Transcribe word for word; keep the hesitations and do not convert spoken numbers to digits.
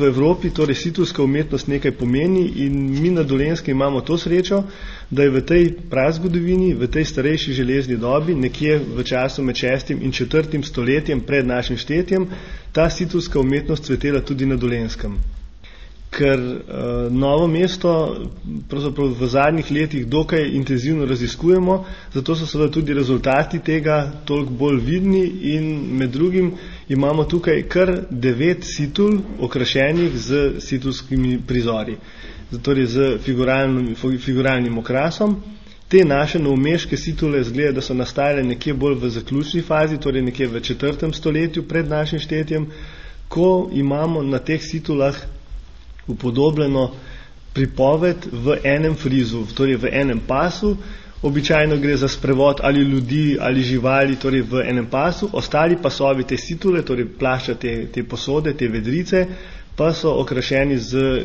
v Evropi torej situlska umetnost nekaj pomeni in mi na Dolenjskem imamo to srečo, da je v tej prazgodovini, v tej starejši železni dobi, nekje v času med šestim in četrtim stoletjem pred našim štetjem, ta situlska umetnost cvetela tudi na Dolenjskem. Ker uh, Novo mesto pravzaprav v zadnjih letih dokaj intenzivno raziskujemo, zato so seveda tudi rezultati tega toliko bolj vidni in med drugim imamo tukaj kar devet situl okrašenih z situlskimi prizori, torej z figuralnim, figuralnim okrasom. Te naše novomeške situle zgleda, da so nastajale nekje bolj v zaključni fazi, torej nekje v četrtem stoletju pred našim štetjem, ko imamo na teh situlah upodobljeno pripoved v enem frizu, torej v enem pasu. Običajno gre za sprevod ali ljudi ali živali, torej v enem pasu. Ostali pasovi te situle, torej plašča te, te posode, te vedrice, pa so okrašeni z